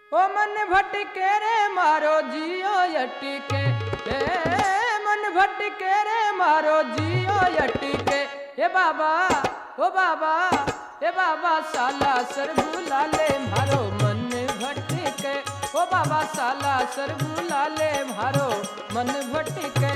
ओ मन भटके रे मारो जियो अटके, मन भटके रे मारो जियो अटके। हे बाबा ओ बाबा, हे बाबा साला सर बुला ले मारो मन भटके। ओ बाबा साला सर बुला ले मारो मन भटके।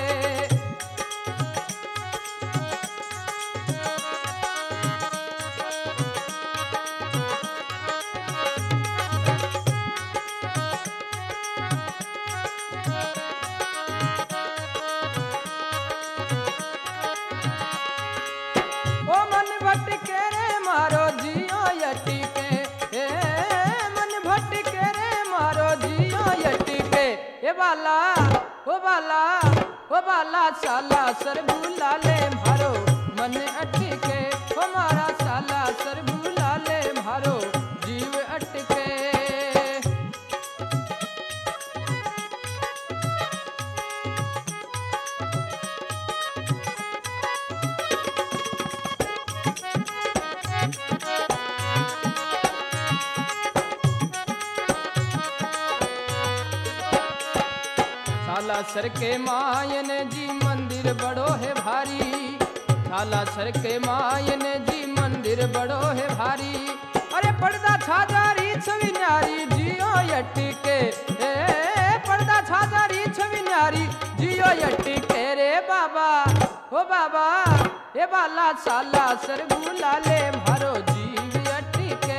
भटके रे मारो जियो अटके, मन भटके रे मारो जियो अटके। ए बाला ओ बाला ओ बाला साला सर बुला ले मारो मन अटके। ओ मारा साला सर बुला ले मारो जीव अटके। साला सर के मायन जी मंदिर बड़ो है भारी। साला सर के मायन जी मंदिर बड़ो है भारी। अरे पर्दा छाजारी छवि न्यारी जियो अटके, पर्दा छाजारी छवि न्यारी जियो अटके। रे बाबा ओ बाबा, ए बाला साला सर बुला ले मारो जीव अटके।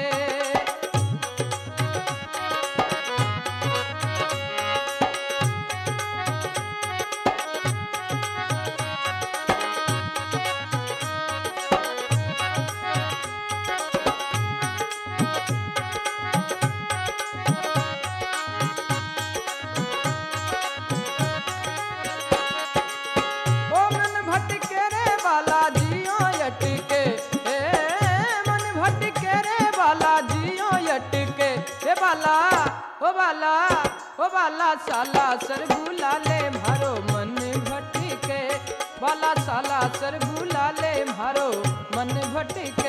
बाला ओ बाला ओ बाला साला सर बुला ले मारो मन भटके। बाला साला सर बुला ले मारो मन भटके।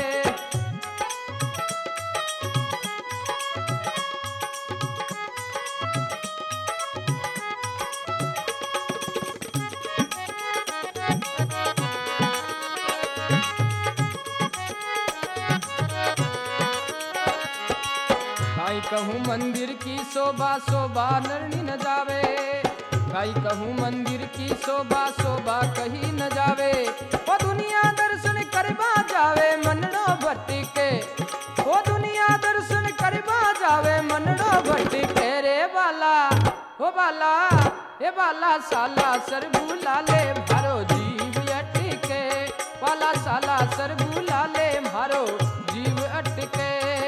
गाई कहूँ मंदिर की शोभा शोभा नरनी न जावे। गाई कहूँ मंदिर की शोभा शोभा कहीं न जावे। ओ दुनिया दर्शन करवा जावे मनड़ो भटके। ओ दुनिया दर्शन करवा जावे मनड़ो भटके। रे बाला ओ बाला, ए बाला साला सर बुला ले मारो जीव अटके। बाला साला सर बुला ले मारो जीव अटके।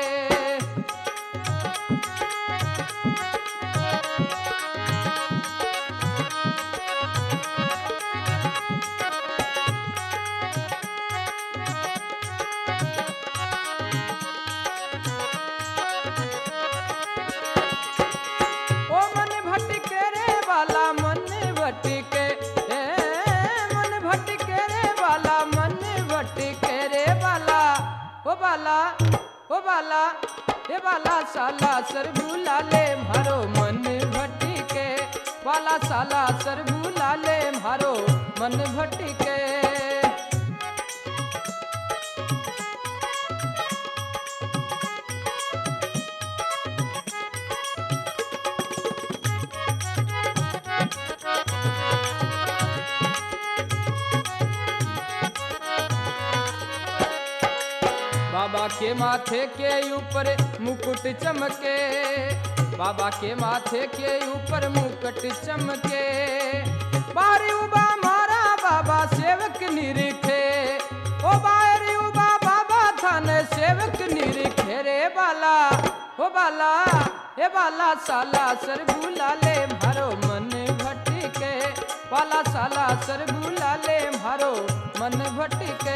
भटके मन भटके रे बाला मन भटके। रे बाला ओ बाला ओ बाला, ए बाला साला सर बुला ले मारो मन भटके। बाला साला सर बुला ले मारो मन भटके। बाबा के माथे के ऊपर मुकुट चमके। बाबा के माथे के ऊपर मुकुट चमके। बारी उबा मारा बाबा सेवक निरखे। ओ बारी उबा बाबा थाने सेवक निरखे। रे बाला ओ बाला, ए बाला साला सर बुला ले मारो मन भटके। बाला साला सर बुला ले मारो मन भटके।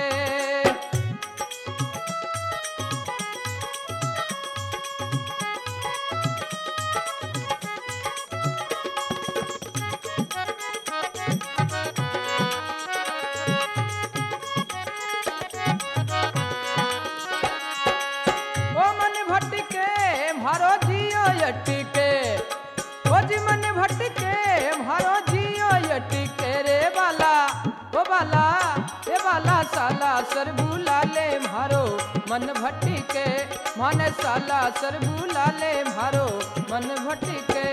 ओ मन भटके मारो जी अटके ओ जी मन भटके मारो जियो अटके रे बाला ओ बाला ए बाला साला सरबूला ले मारो मन भटके माने साला सरबूला ले मारो मन भटके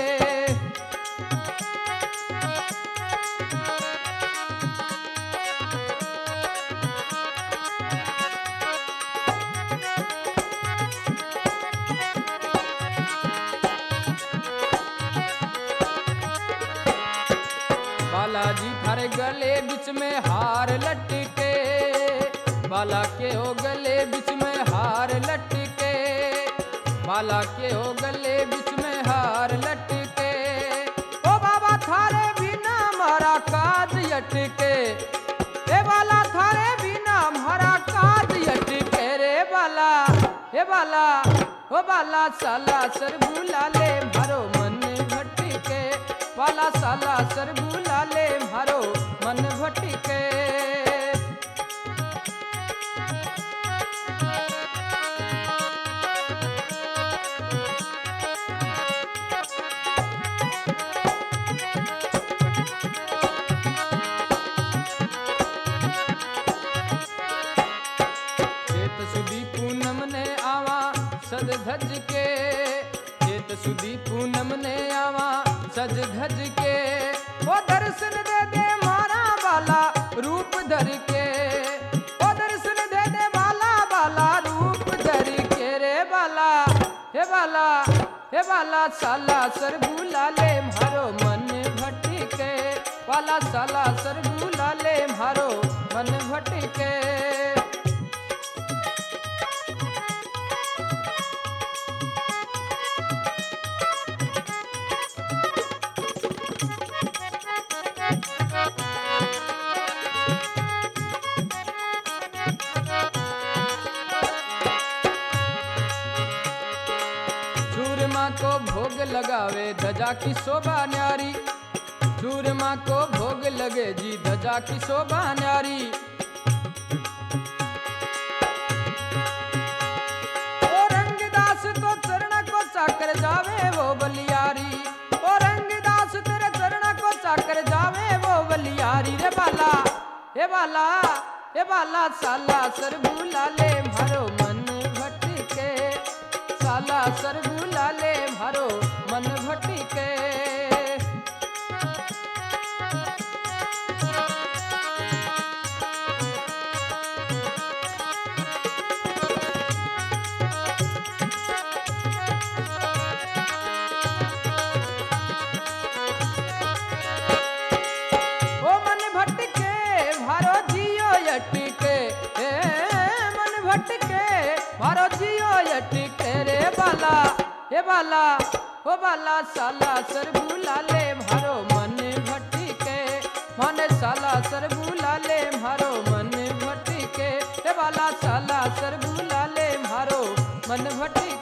बालाजी थारे गले बीच में हार लटके बाला के हो गले बीच में हार लटके बाला के हो गले बीच में हार लटके ओ बाबा थारे बिना मारा काज अटके ए बाला थारे बिना मारा काज अटके रे बाला ए बाला ओ बाला साला सरबूला ले मारो मन भटके बाला साला सरबूला ले मारो मन भटके चेत सुदी पूनम ने आवा सज धज के चेत सुदी पूनम ने आवा सज धज के वो दर्शन दे दे मारा बाला रूप धर के वो दर्शन दे दे बाला बाला रूप धर के रे बाला हे बाला हे बाला साला सरबूला ले मारो मन भटके बाला साला सरबूला ले मारो मन भटके सूरमा को भोग लगावे ध्वजा की शोभा न्यारी सूरमा को भोग लगे जी ध्वजा की शोभा न्यारी ओ रंगदास तो चरण को चाकर जावे वो बलियारी ओ रंगदास तेरे चरण को चाकर जावे वो बलियारी रे बाला हे बाला हे बाला साला सरबूला ले मारो मन भटके साला सरबूला ले मारो मन भटके ओ मन भटके मारो जियो अटके मन भटके मारो जियो अटके रे बाला हे बाला ओ बाला साला सरबूला ले मारो मन भटके माने साला सरबूला ले मारो मन भटके हे बाला साला सरबूला ले मारो मन भटके